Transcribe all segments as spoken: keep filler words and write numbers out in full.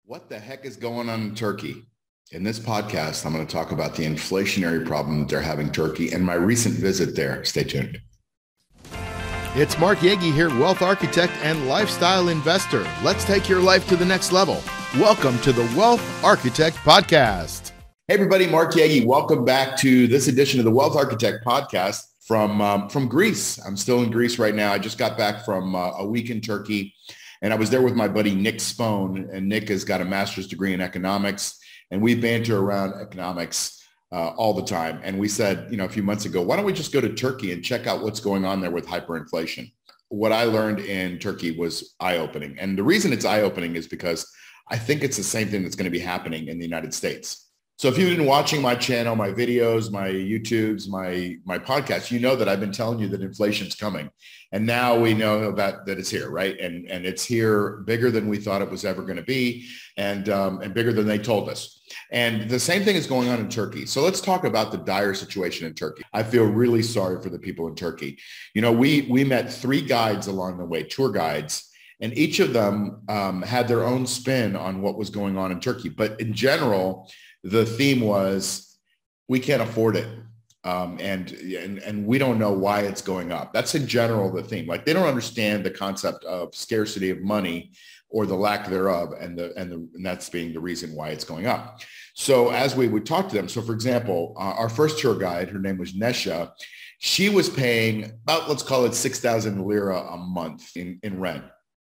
What the heck is going on in Turkey? In this podcast, I'm going to talk about the inflationary problem that they're having in Turkey and my recent visit there. Stay tuned. It's Mark Yagi here, wealth architect and lifestyle investor. Let's take your life to the next level. Welcome to the Wealth Architect Podcast. Hey, everybody, Mark Yagi. Welcome back to this edition of the Wealth Architect Podcast from, um, from Greece. I'm still in Greece right now. I just got back from uh, a week in Turkey. And I was there with my buddy, Nick Spone, and Nick has got a master's degree in economics, and we banter around economics uh, all the time. And we said, you know, a few months ago, why don't we just go to Turkey and check out what's going on there with hyperinflation? What I learned in Turkey was eye-opening. And the reason it's eye-opening is because I think it's the same thing that's going to be happening in the United States. So if you've been watching my channel, my videos, my YouTubes, my, my podcasts, you know that I've been telling you that inflation's coming. And now we know that, that it's here, right? And, and it's here bigger than we thought it was ever going to be, and, um, and bigger than they told us. And the same thing is going on in Turkey. So let's talk about the dire situation in Turkey. I feel really sorry for the people in Turkey. You know, we, we met three guides along the way, tour guides, and each of them um, had their own spin on what was going on in Turkey. But in general, the theme was, we can't afford it. Um, and, and, and we don't know why it's going up. That's in general the theme. Like, they don't understand the concept of scarcity of money or the lack thereof. And, the, and, the, and that's being the reason why it's going up. So as we would talk to them, so for example, uh, our first tour guide, her name was Nesha. She was paying about, let's call it six thousand lira a month in, in rent.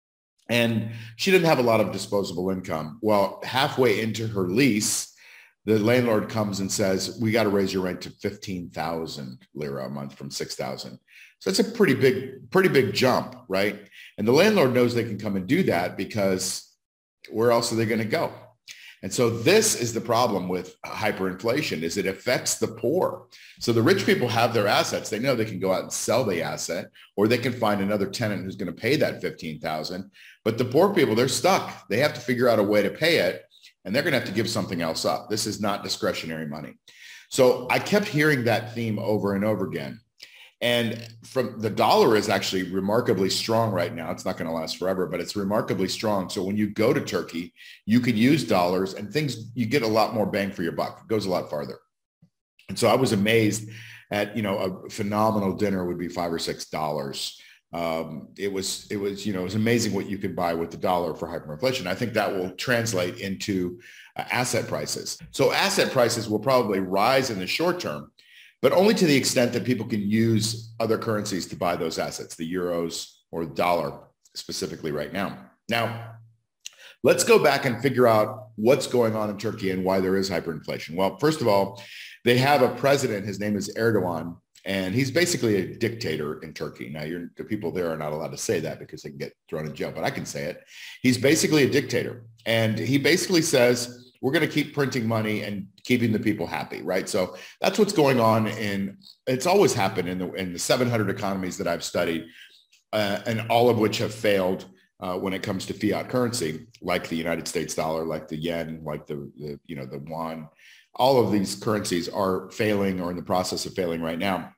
And she didn't have a lot of disposable income. Well, halfway into her lease, the landlord comes and says, we got to raise your rent to fifteen thousand lira a month from six thousand. So it's a pretty big, pretty big jump, right? And the landlord knows they can come and do that because where else are they going to go? And so this is the problem with hyperinflation, is it affects the poor. So the rich people have their assets. They know they can go out and sell the asset, or they can find another tenant who's going to pay that fifteen thousand. But the poor people, they're stuck. They have to figure out a way to pay it. And they're going to have to give something else up. This is not discretionary money. So I kept hearing that theme over and over again. And from the dollar is actually remarkably strong right now. It's not going to last forever, but it's remarkably strong. So when you go to Turkey, you can use dollars and things, you get a lot more bang for your buck. It goes a lot farther. And so I was amazed at, you know, a phenomenal dinner would be five or six dollars. Um, it was, it was, you know, it was amazing what you can buy with the dollar for hyperinflation. I think that will translate into uh, asset prices. So asset prices will probably rise in the short term, but only to the extent that people can use other currencies to buy those assets, the euros or the dollar specifically right now. Now, let's go back and figure out what's going on in Turkey and why there is hyperinflation. Well, first of all, they have a president. His name is Erdogan. And he's basically a dictator in Turkey. Now, you're, the people there are not allowed to say that because they can get thrown in jail, but I can say it. He's basically a dictator. And he basically says, we're going to keep printing money and keeping the people happy, right? So that's what's going on. In, it's always happened in the, in the seven hundred economies that I've studied, uh, and all of which have failed uh, when it comes to fiat currency, like the United States dollar, like the yen, like the, the you know, the yuan. All of these currencies are failing or in the process of failing right now.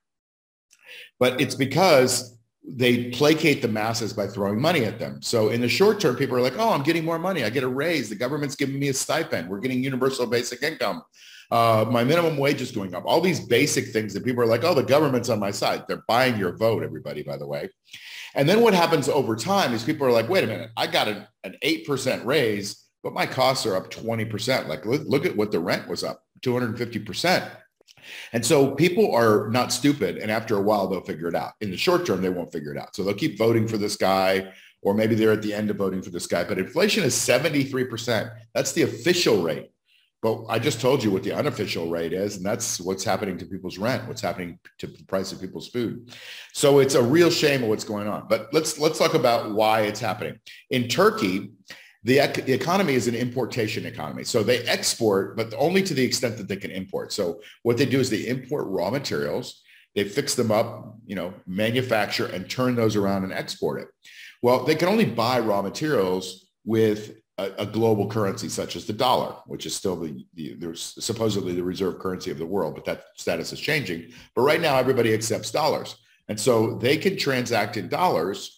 But it's because they placate the masses by throwing money at them. So in the short term, people are like, oh, I'm getting more money. I get a raise. The government's giving me a stipend. We're getting universal basic income. Uh, my minimum wage is going up. All these basic things that people are like, oh, the government's on my side. They're buying your vote, everybody, by the way. And then what happens over time is people are like, wait a minute, I got an, an eight percent raise, but my costs are up twenty percent. Like, look, look at what the rent was up, two hundred fifty percent. And so people are not stupid. And after a while, they'll figure it out. In the short term, they won't figure it out. So they'll keep voting for this guy, or maybe they're at the end of voting for this guy. But inflation is seventy-three percent. That's the official rate. But I just told you what the unofficial rate is. And that's what's happening to people's rent, what's happening to the price of people's food. So it's a real shame of what's going on. But let's let's talk about why it's happening. In Turkey, The, ec- the economy is an importation economy. So they export, but only to the extent that they can import. So what they do is they import raw materials, they fix them up, you know, manufacture and turn those around and export it. Well, they can only buy raw materials with a, a global currency such as the dollar, which is still the, the there's supposedly the reserve currency of the world, but that status is changing. But right now, everybody accepts dollars. And so they can transact in dollars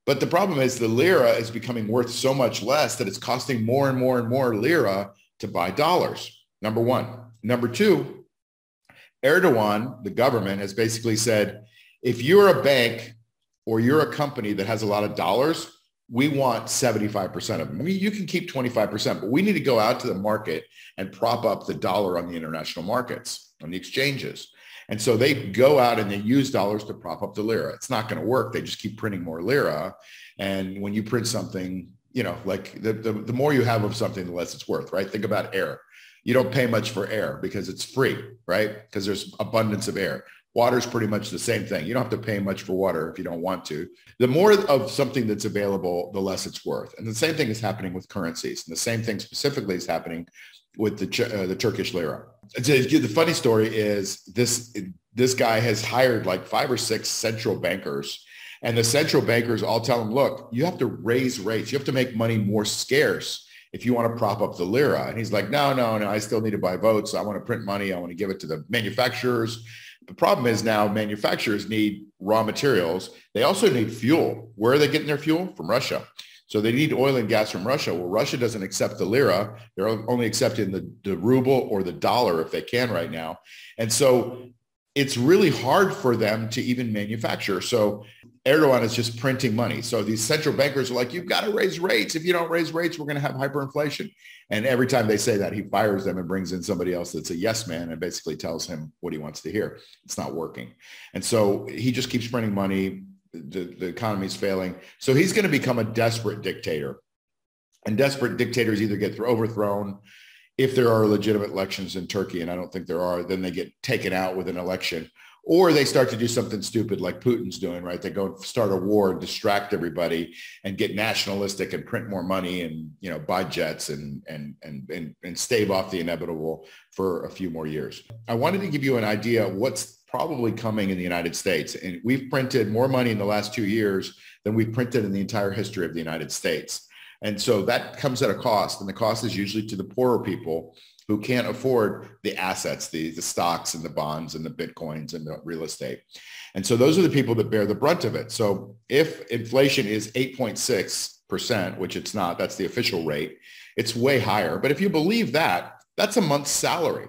But the problem is the lira is becoming worth so much less that it's costing more and more and more lira to buy dollars, number one. Number two, Erdogan, the government, has basically said, if you're a bank or you're a company that has a lot of dollars, we want seventy-five percent of them. I mean, you can keep twenty-five percent, but we need to go out to the market and prop up the dollar on the international markets, on the exchanges. And so they go out and they use dollars to prop up the lira. It's not going to work. They just keep printing more lira. And when you print something, you know, like the, the, the more you have of something, the less it's worth, right? Think about air. You don't pay much for air because it's free, right? Because there's abundance of air. Water is pretty much the same thing. You don't have to pay much for water if you don't want to. The more of something that's available, the less it's worth. And the same thing is happening with currencies. And the same thing specifically is happening with the uh, the Turkish lira. The funny story is this, this guy has hired like five or six central bankers, and the central bankers all tell him, look, you have to raise rates. You have to make money more scarce if you want to prop up the lira. And he's like, no, no, no, I still need to buy votes. I want to print money. I want to give it to the manufacturers. The problem is now manufacturers need raw materials. They also need fuel. Where are they getting their fuel? From Russia. So they need oil and gas from Russia. Well, Russia doesn't accept the lira. They're only accepting the, the ruble or the dollar if they can right now. And so it's really hard for them to even manufacture. So Erdogan is just printing money. So these central bankers are like, you've got to raise rates. If you don't raise rates, we're going to have hyperinflation. And every time they say that, he fires them and brings in somebody else that's a yes man and basically tells him what he wants to hear. It's not working. And so he just keeps printing money. The, the economy is failing. So he's going to become a desperate dictator. And desperate dictators either get overthrown if there are legitimate elections in Turkey, and I don't think there are, then they get taken out with an election, or they start to do something stupid like Putin's doing, right? They go and start a war and distract everybody and get nationalistic and print more money and, you know, buy jets and, and, and, and, and stave off the inevitable for a few more years. I wanted to give you an idea of what's probably coming in the United States. And we've printed more money in the last two years than we've printed in the entire history of the United States. And so that comes at a cost. And the cost is usually to the poorer people who can't afford the assets, the, the stocks and the bonds and the Bitcoins and the real estate. And so those are the people that bear the brunt of it. So if inflation is eight point six percent, which it's not, that's the official rate, it's way higher. But if you believe that, that's a month's salary.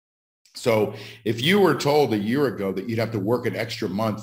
So if you were told a year ago that you'd have to work an extra month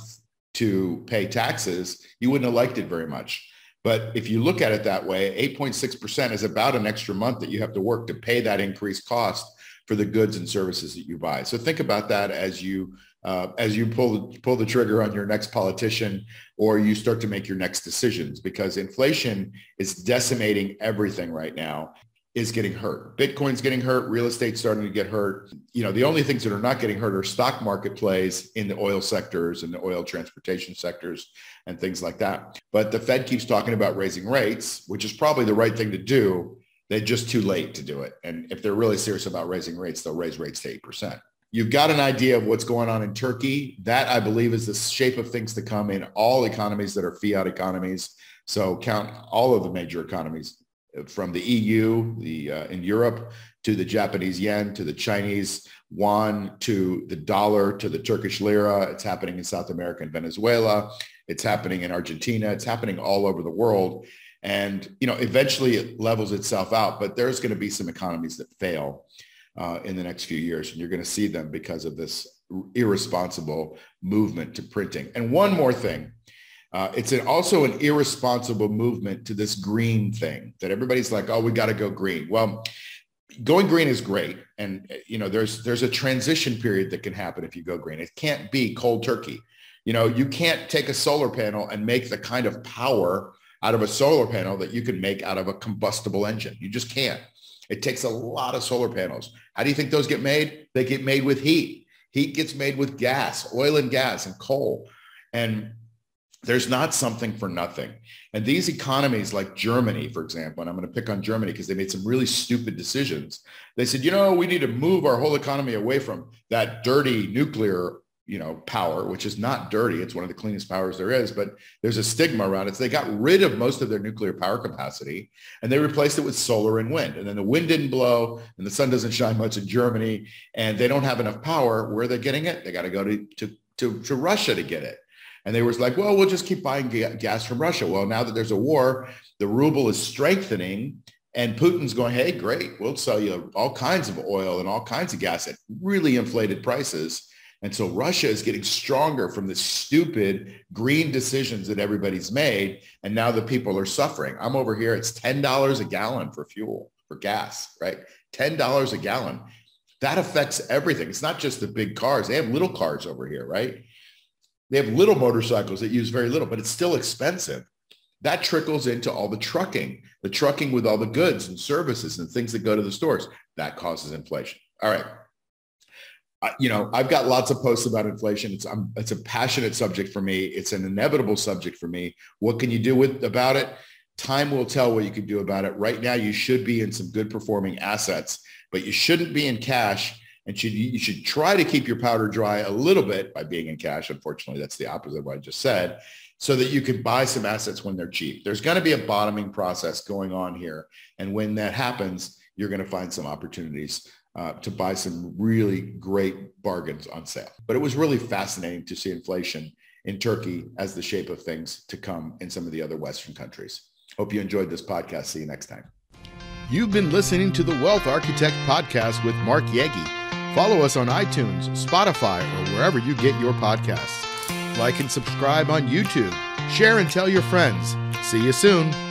to pay taxes, you wouldn't have liked it very much. But if you look at it that way, eight point six percent is about an extra month that you have to work to pay that increased cost for the goods and services that you buy. So think about that as you uh, as you pull, pull the trigger on your next politician, or you start to make your next decisions, because inflation is decimating everything right now. Is getting hurt. Bitcoin's getting hurt. Real estate's starting to get hurt. You know, the only things that are not getting hurt are stock market plays in the oil sectors and the oil transportation sectors and things like that. But the Fed keeps talking about raising rates, which is probably the right thing to do. They're just too late to do it. And if they're really serious about raising rates, they'll raise rates to eight percent. You've got an idea of what's going on in Turkey. That, I believe, is the shape of things to come in all economies that are fiat economies. So count all of the major economies, from the E U, the uh, in Europe, to the Japanese yen, to the Chinese yuan, to the dollar, to the Turkish lira. It's happening in South America and Venezuela. It's happening in Argentina. It's happening all over the world. And, you know, eventually it levels itself out, but there's going to be some economies that fail uh, in the next few years. And you're going to see them because of this irresponsible movement to printing. And one more thing. Uh, it's an, also an irresponsible movement to this green thing that everybody's like, oh, we got to go green. Well, going green is great. And, you know, there's there's a transition period that can happen if you go green. It can't be cold turkey. You know, you can't take a solar panel and make the kind of power out of a solar panel that you can make out of a combustible engine. You just can't. It takes a lot of solar panels. How do you think those get made? They get made with heat. Heat gets made with gas, oil and gas and coal. And there's not something for nothing. And these economies like Germany, for example, and I'm going to pick on Germany because they made some really stupid decisions. They said, you know, we need to move our whole economy away from that dirty nuclear, you know, power, which is not dirty. It's one of the cleanest powers there is, but there's a stigma around it. So they got rid of most of their nuclear power capacity and they replaced it with solar and wind. And then the wind didn't blow and the sun doesn't shine much in Germany and they don't have enough power. Where are they getting it? They got to go to, to, to, to Russia to get it. And they were like, well, we'll just keep buying ga- gas from Russia. Well, now that there's a war, the ruble is strengthening and Putin's going, hey, great, we'll sell you all kinds of oil and all kinds of gas at really inflated prices. And so Russia is getting stronger from the stupid green decisions that everybody's made. And now the people are suffering. I'm over here. It's ten dollars a gallon for fuel, for gas, right? ten dollars a gallon. That affects everything. It's not just the big cars. They have little cars over here, right? They have little motorcycles that use very little, but it's still expensive. That trickles into all the trucking, the trucking with all the goods and services and things that go to the stores. That causes inflation. All right. Uh, you know, I've got lots of posts about inflation. It's, I'm, it's a passionate subject for me. It's an inevitable subject for me. What can you do with about it? Time will tell what you can do about it. Right now, you should be in some good performing assets, but you shouldn't be in cash. And should, you should try to keep your powder dry a little bit by being in cash. Unfortunately, that's the opposite of what I just said, so that you can buy some assets when they're cheap. There's going to be a bottoming process going on here. And when that happens, you're going to find some opportunities uh, to buy some really great bargains on sale. But it was really fascinating to see inflation in Turkey as the shape of things to come in some of the other Western countries. Hope you enjoyed this podcast. See you next time. You've been listening to the Wealth Architect Podcast with Mark Yegi. Follow us on iTunes, Spotify, or wherever you get your podcasts. Like and subscribe on YouTube. Share and tell your friends. See you soon.